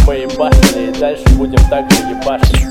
Мы ебашили и дальше будем так же ебашить.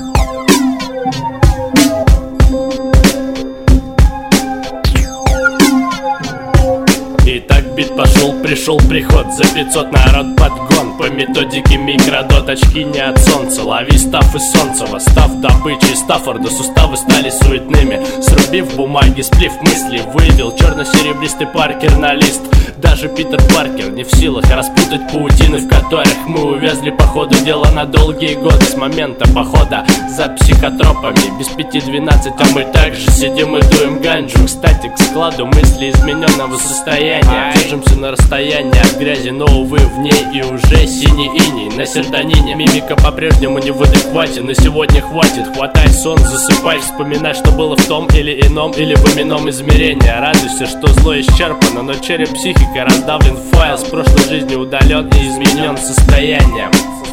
Итак, бит пошел, пришел приход, за 500 народ подгон. По методике микродот, очки не от солнца. Лови став из Солнцева, став добычи Стаффорда. Суставы стали суетными, срубив бумаги, сплив мысли. Вывел черно-серебристый Паркер на лист. Даже Питер Паркер не в силах распутать паутины, в которых мы увязли по ходу дела на долгие годы. С момента похода за психотропами без 5:12, а мы также сидим и дуем ганджу. Кстати, к складу мысли измененного состояния. Держимся на расстоянии от грязи, но, увы, в ней и уже синий иней. На серотонине мимика по-прежнему не в адеквате. На сегодня хватит, хватай сон, засыпай. Вспоминай, что было в том или ином, или в ином измерении. Радуйся, что зло исчерпано, но череп психика раздавлен в файл. С прошлой жизни удален и изменен состоянием.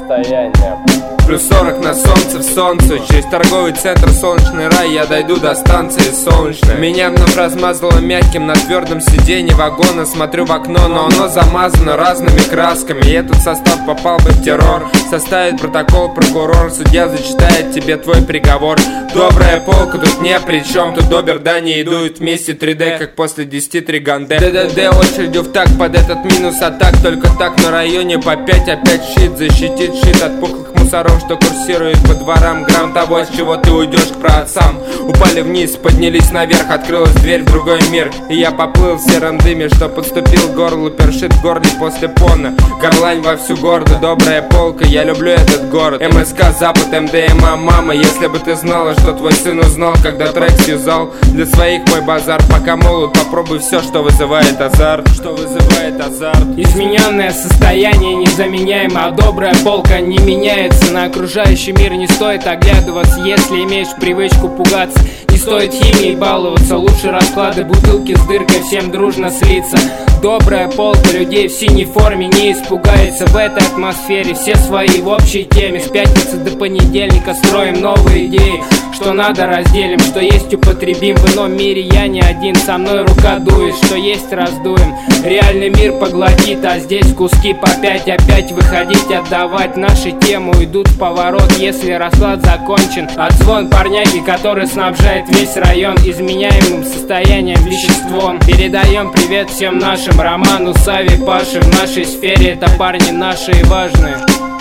Плюс 40 на солнце в солнце. Через торговый центр Солнечный рай я дойду до станции Солнечной. Меня вновь размазало мягким на твердом сиденье вагона. Смотрю в окно, но оно замазано разными красками. И этот состав попал бы в террор. Составит протокол прокурор, судья зачитает тебе твой приговор. Добрая полка тут не при чем. Тут Добердани идут вместе 3D, как после 10 Триганде. ДДД очередью в так под этот минус атак. Только так на районе по 5 опять щит. Защитит щит от пухлых мусоров, что курсирует по дворам. Грамм того, с чего ты уйдешь к праотцам. Упали вниз, поднялись наверх, открылась дверь в другой мир. И я поплыл в сером дыме, что подступил к горлу. Першит в горле после пона. Горлань во всю горду, добрая полка. Я люблю этот город. МСК, Запад, МДМА, мама. Если бы ты знала, что твой сын узнал, когда трек связал. Для своих мой базар, пока молод. Попробуй все, что вызывает азарт. Измененное состояние незаменяемо, а добрая полка не меняется. На окружающий мир не стоит оглядываться, если имеешь привычку пугаться. Не стоит химией баловаться, лучше расклады бутылки с дыркой всем дружно слиться. Добрая полка людей в синей форме не испугается. В этой атмосфере все свои в общей теме. С пятницы до понедельника строим новые идеи. Что надо разделим, что есть употребим. В ином мире я не один, со мной рука дует. Что есть раздуем, реальный мир поглотит. А здесь куски по 5 опять выходить, отдавать. Наши темы уйдут в поворот, если расклад закончен. Отзвон парняги, который снабжает весь район изменяемым состоянием веществом. Передаем привет всем нашим Роману, Саве, Паше. В нашей сфере это парни наши и важные.